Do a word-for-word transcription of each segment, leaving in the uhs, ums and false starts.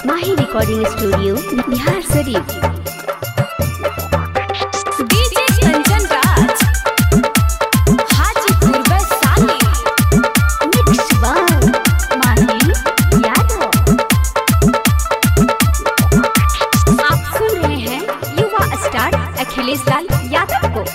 माही recording studio Bihar Sharif. DJ Kanchan Raj Hajipur Vaishali. Mix by Mahi Yadav. आप सुन रहे हैं युवा स्टार अखिलेश लाल यादव को।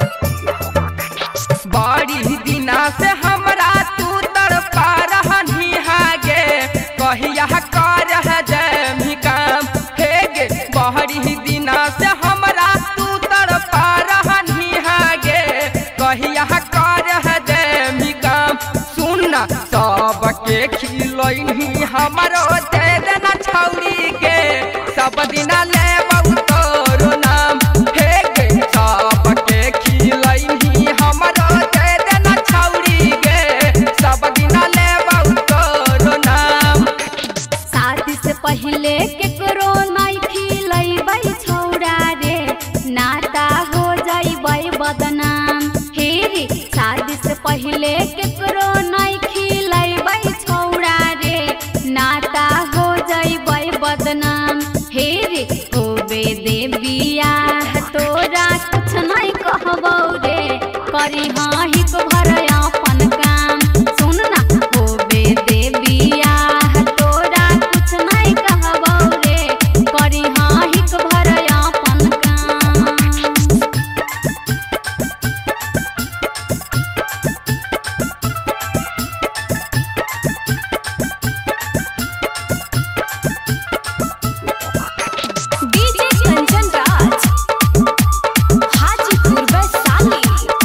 बड़ी दिना से हमरा तू तड़पा रहनी हागे कहिया कर जमी काम हे गे। बड़ी दिना से हमरा तू तड़पा रहनी हागे कहिया कर जमी काम। सुन सबके खिलैनी हमरो दे देना छौरी के सब दिना ले तोरो नाम हे गे। सबके खिलैनी हमरो दे देना छौरी के सब दिना ले तोरो नाम। शादी से पहले केकरो नहीं खिलैबै छौरा रे नाता हो जाइबै बदनाम हे रे। शादी से पहले केकरो नहीं खिलैबै छौरा रे नाता हो जाइबै बदनाम हे रे। होबे दे बियाह तोरा कुछ नहीं कहबौ रे करी हाँ हिक भर अपन काम। सुन ना होबे दे बियाह तोरा कुछ नहीं कहबौ रे करी हाँ हिक भर अपन काम। डीजे कंचन राज हाजीपुर वैशाली।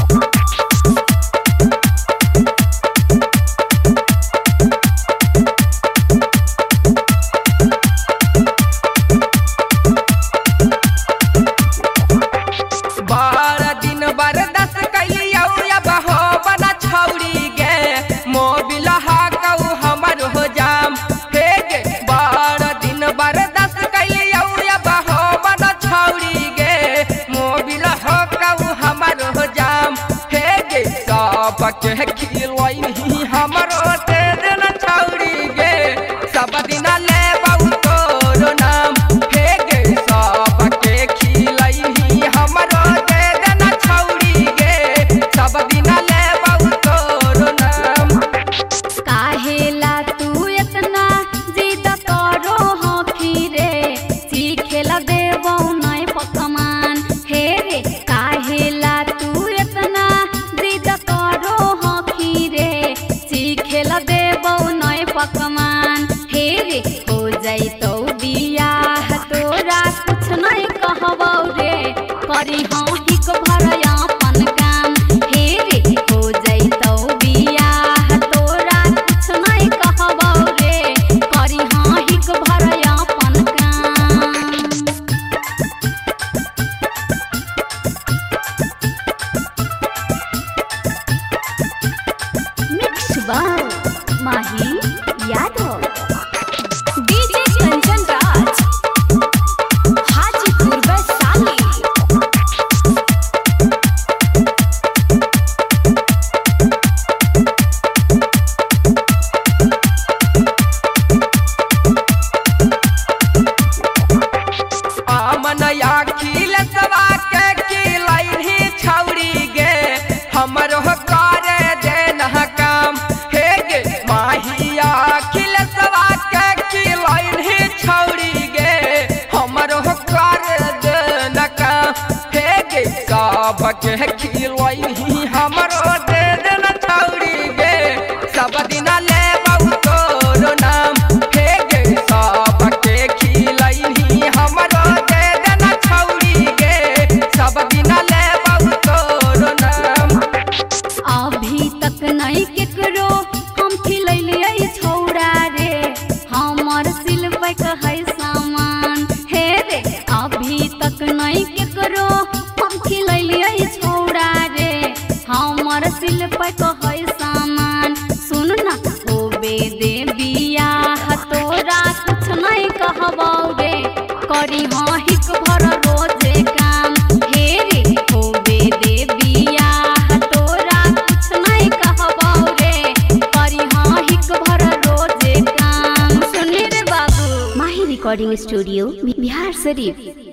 बारह दिन बरदस कैलियौ अब हो बना छौरी गे मोबिल हाकौ हमर हो जाम हे गे। बारह दिन बरदस कैलियौ अब हो बना छौरी गे मोबिल हाकौ हमर हो जाम हे गे। सबके खिलैनी हमरो दे देना छौरी गे सब दिना ले तोरो नाम हे गे। सबके खिलैनी हमरो दे देना छौरी गे सब दिना ले तोरो नाम। काहेला तू इतना जिद करो हो फिरे सीखेला देबौ नहीं पकमान हे रे। काहेला तू इतना जिद करो हो फिरे सीखेला देबौ नहीं पकमान हे रे। हो जैतौ बियाह तोरा कुछ नहीं कहबौ रे करी हाँ हिक भर अपन काम हे रे। हो जैतौ बियाह तोरा कुछ नहीं कहबौ रे करी हाँ हिक भर अपन काम। Mix by Mahi Yadav. DJ Kanchan Raj Hajipur Vaishali. आमन अखिल सवा के खिलैनी छौरी गे हमरो कर देना काम हे गे। माही अखिल सवा के खिलैनी छौरी गे हमरो कर देना काम हे गे। सबके खिलैनी हमरो दे देना छौरी गे सब दिना ले तोरो नाम हे गे। सबके खिलैनी हमरो दे देना छौरी गे सब दिना ले तोरो नाम। अभी तक नहीं केकरो हम खिलैलियै छौरा रे हमर सिलबै है सामान हे रे। अभी तक नहीं केकरो हम खिलैलियै छौरा रे हमर सिलबै है सामान। सुन ना होबे दे बियाह तोरा कुछ नहीं कहबौ रे करी हाँ हिक भर रोजे काम हे रे। होबे दे बियाह तोरा कुछ नहीं कहबौ रे करी हाँ हिक भर रोजे काम। सुन रे बाबू माही रिकॉर्डिंग स्टूडियो बिहार शरीफ।